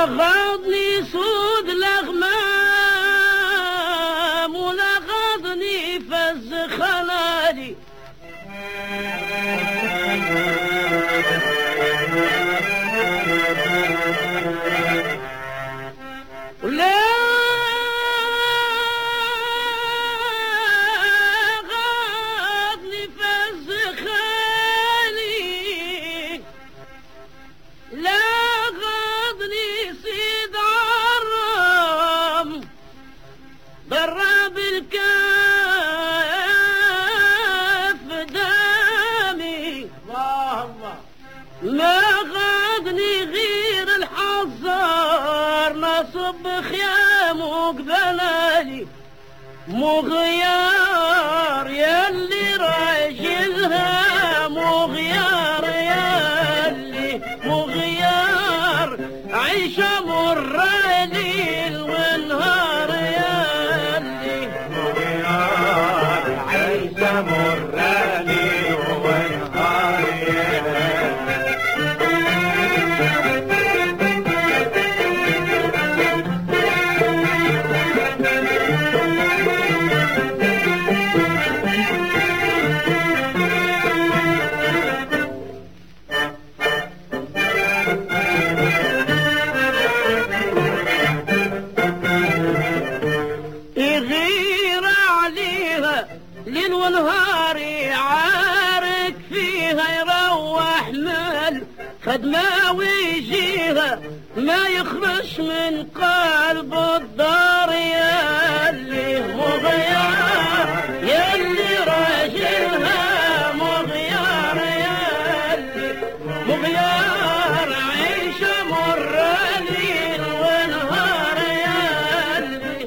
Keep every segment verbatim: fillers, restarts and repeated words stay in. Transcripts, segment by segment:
غاضني سود الأغمام ولا غاضني فز خلالي ولا غاضني فز خالي لا ضرب الكاف دامي الله ما غادني غير الحزار نصب خيام وقبلالي مغيار ياللي راجلها مغيار ياللي مغيار عيشة مر ليل ونهار مراني يغير عليها ليل ونهاري عارك فيها يروح مال خدمة ويجيها ما يخرج من قلب الدار ياللي مغيار ياللي راجلها مغيار ياللي مغيار عيشة مر ليل ونهار ياللي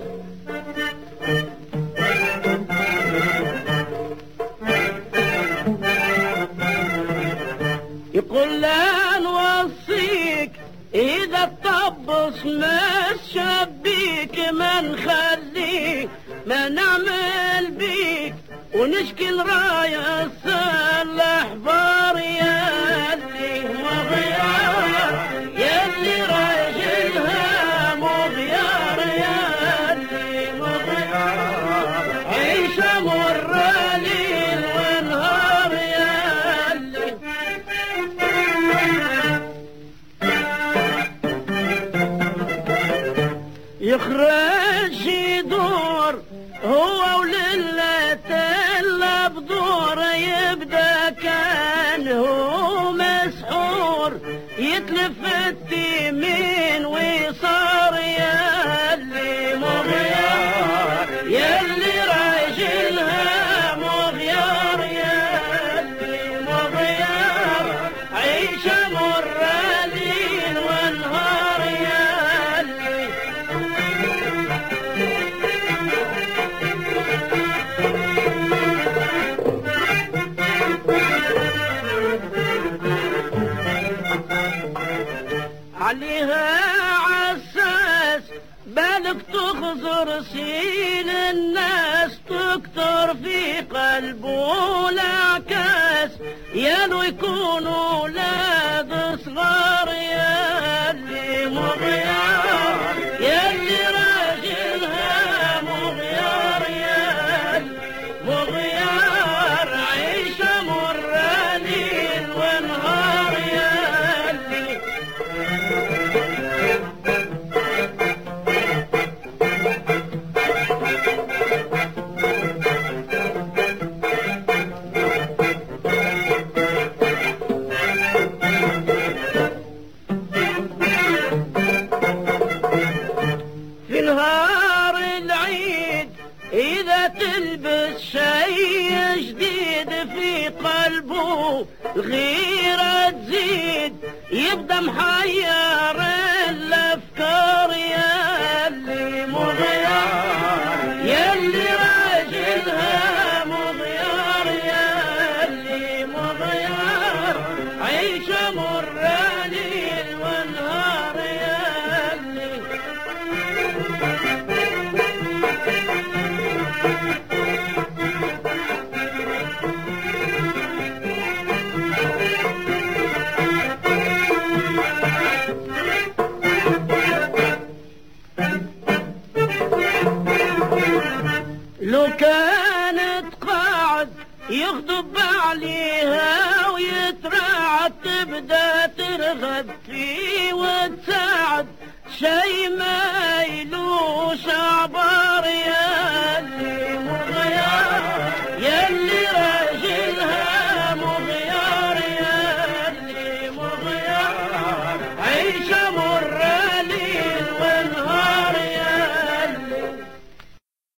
يقول لا نوصيك إذا الطبس ما شبيك ما نخليك ما نعمل بيك ونشكل راية الصلاح بار ياللي مغيار ياللي راجلها مغيار ياللي مغيار عيشة مر ليل ونهار ياللي يخرج يدور هو ولله تلا بدور يبدا كان هو مسحور يتلف التيمين ويصار ياللي مغيار ياللي راجلها مغيار ياللي مغيار عيشة مر ليل ونهار ياللي عليها عساس بالك تخزر سين الناس تكتر في قلبه العكاس يالو يكونوا ولاد صغار ياللي مغيار ياللي راجلها مغيار ياللي مغيار عيشة مر ليل ونهار ياللي في نهار العيد إذا تلبس شيء جديد في قلبه الغيرة تزيد يبدأ محير الأفكار ياللي مغيار ياللي راجلها مغيار ياللي مغيار عيشة مر ليل ونهار ياللي يقعد يغضب عليها ويترعد تبدا ترغب فيه وتساعد شي ما يلوش عبار يا اللي